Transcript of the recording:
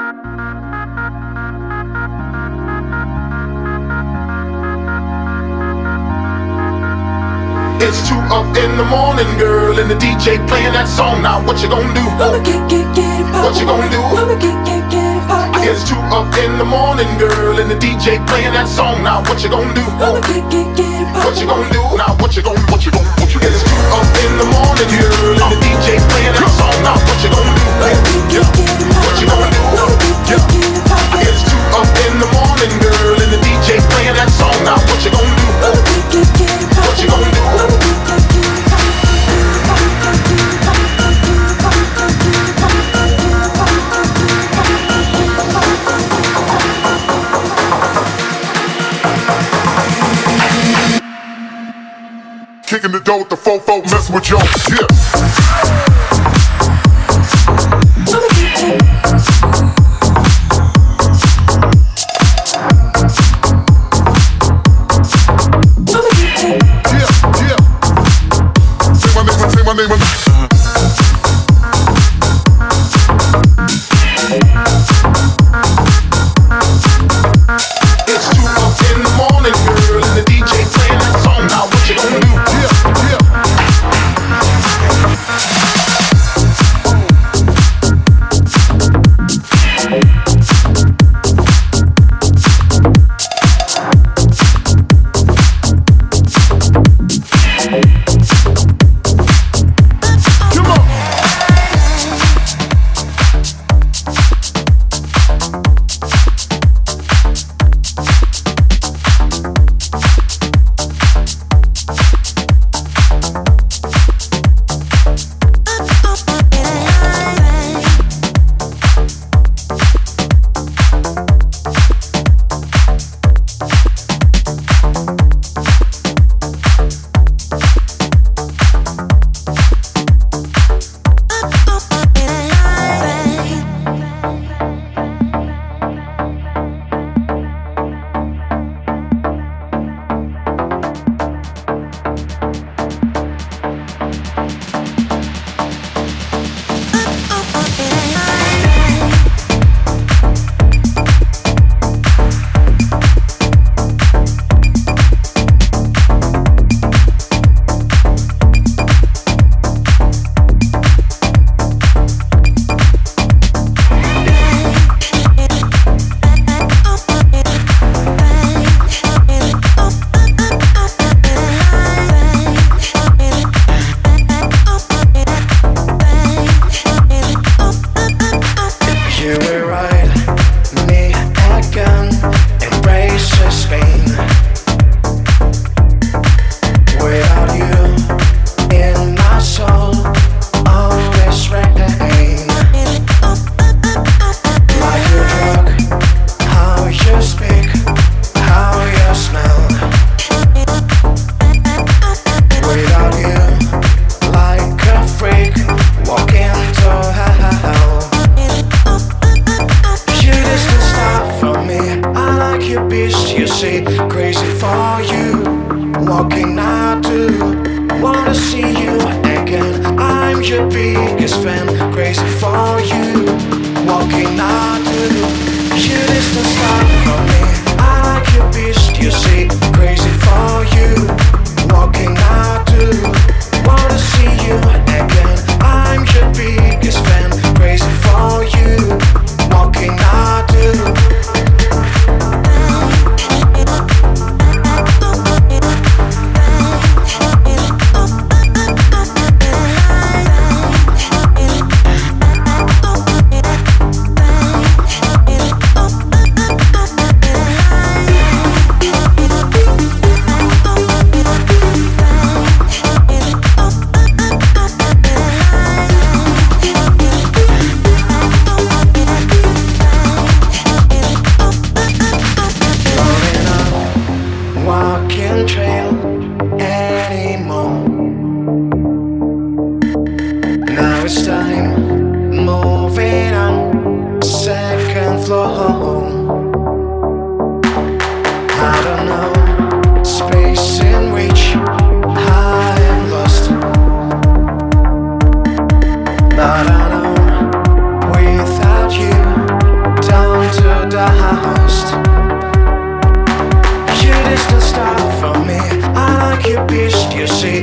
It's 2 up in the morning, girl, and the DJ playing that song. Now what you gonna do? I'ma get it poppin'. What you gonna do? I'ma get it poppin'. It's 2 up in the morning, girl, and the DJ playing that song. Now what you gonna do? I'ma get it poppin'. What you gonna do? Now what you gonna? It's 2 up in the morning, girl, and the DJ playing that song. Now what you gonna do? What you gonna do? It's 2 up in the morning, girl, and the DJ playing that song. Now what you gonna do? What you gonna do? Kicking the door with the fofo, mess with your yeah. Say my name. It's 2 up in the morning, girl, and the DJ playing that song. Now what you gonna do? But I know without you lost. You didn't stop for me. I like your beast, you see.